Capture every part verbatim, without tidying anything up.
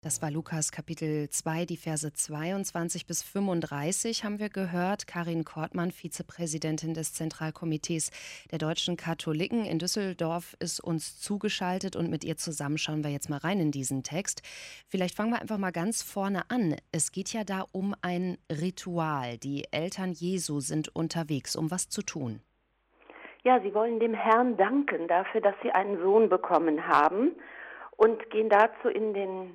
Das war Lukas Kapitel zwei, die Verse zweiundzwanzig bis fünfunddreißig haben wir gehört. Karin Kortmann, Vizepräsidentin des Zentralkomitees der deutschen Katholiken in Düsseldorf, ist uns zugeschaltet und mit ihr zusammen schauen wir jetzt mal rein in diesen Text. Vielleicht fangen wir einfach mal ganz vorne an. Es geht ja da um ein Ritual. Die Eltern Jesu sind unterwegs, um was zu tun. Ja, sie wollen dem Herrn danken dafür, dass sie einen Sohn bekommen haben und gehen dazu in den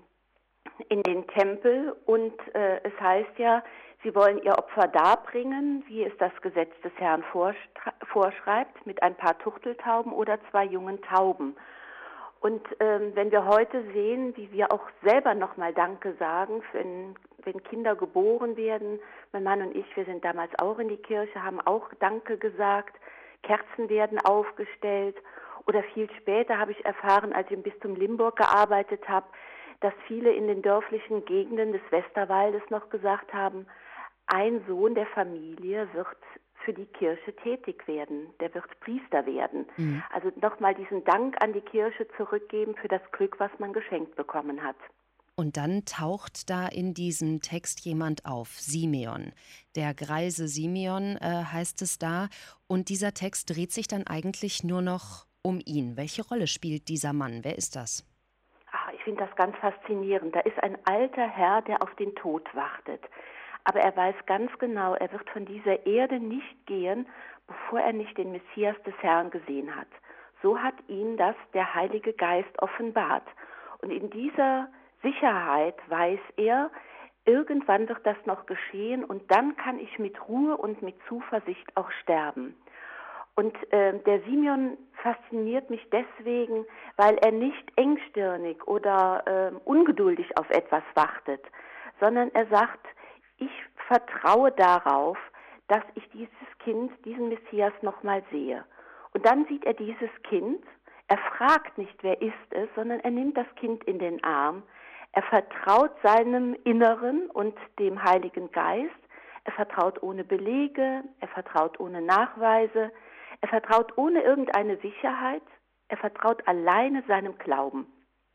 in den Tempel und äh, es heißt ja, sie wollen ihr Opfer darbringen, wie es das Gesetz des Herrn vorschreibt, mit ein paar Tuchteltauben oder zwei jungen Tauben. Und ähm, wenn wir heute sehen, wie wir auch selber nochmal Danke sagen, wenn, wenn Kinder geboren werden, mein Mann und ich, wir sind damals auch in die Kirche, haben auch Danke gesagt, Kerzen werden aufgestellt oder viel später habe ich erfahren, als ich im Bistum Limburg gearbeitet habe, dass viele in den dörflichen Gegenden des Westerwaldes noch gesagt haben, ein Sohn der Familie wird für die Kirche tätig werden, der wird Priester werden. Mhm. Also nochmal diesen Dank an die Kirche zurückgeben für das Glück, was man geschenkt bekommen hat. Und dann taucht da in diesem Text jemand auf, Simeon. Der greise Simeon äh, heißt es da. Und dieser Text dreht sich dann eigentlich nur noch um ihn. Welche Rolle spielt dieser Mann? Wer ist das? Ach, ich finde das ganz faszinierend. Da ist ein alter Herr, der auf den Tod wartet. Aber er weiß ganz genau, er wird von dieser Erde nicht gehen, bevor er nicht den Messias des Herrn gesehen hat. So hat ihm das der Heilige Geist offenbart. Und in dieser Sicherheit weiß er, irgendwann wird das noch geschehen und dann kann ich mit Ruhe und mit Zuversicht auch sterben. Und äh, der Simeon fasziniert mich deswegen, weil er nicht engstirnig oder äh, ungeduldig auf etwas wartet, sondern er sagt, ich vertraue darauf, dass ich dieses Kind, diesen Messias nochmal sehe. Und dann sieht er dieses Kind, er fragt nicht, wer ist es, sondern er nimmt das Kind in den Arm, er vertraut seinem Inneren und dem Heiligen Geist, er vertraut ohne Belege, er vertraut ohne Nachweise, er vertraut ohne irgendeine Sicherheit, er vertraut alleine seinem Glauben.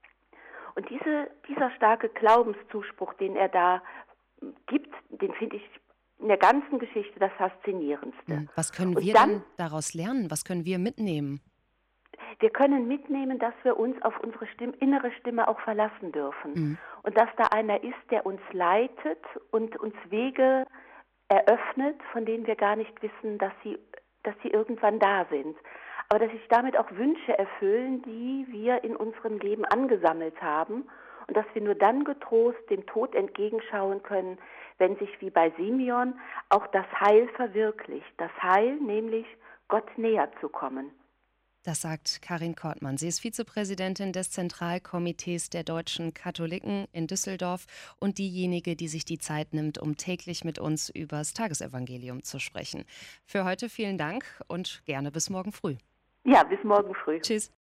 Und diese, dieser starke Glaubenszuspruch, den er da gibt, den finde ich in der ganzen Geschichte das Faszinierendste. Was können wir dann, dann daraus lernen? Was können wir mitnehmen? Wir können mitnehmen, dass wir uns auf unsere Stimme, innere Stimme auch verlassen dürfen. Mhm. Und dass da einer ist, der uns leitet und uns Wege eröffnet, von denen wir gar nicht wissen, dass sie dass sie irgendwann da sind. Aber dass sich damit auch Wünsche erfüllen, die wir in unserem Leben angesammelt haben und dass wir nur dann getrost dem Tod entgegenschauen können, wenn sich wie bei Simeon auch das Heil verwirklicht. Das Heil, nämlich Gott näher zu kommen. Das sagt Karin Kortmann. Sie ist Vizepräsidentin des Zentralkomitees der deutschen Katholiken in Düsseldorf und diejenige, die sich die Zeit nimmt, um täglich mit uns über das Tagesevangelium zu sprechen. Für heute vielen Dank und gerne bis morgen früh. Ja, bis morgen früh. Tschüss.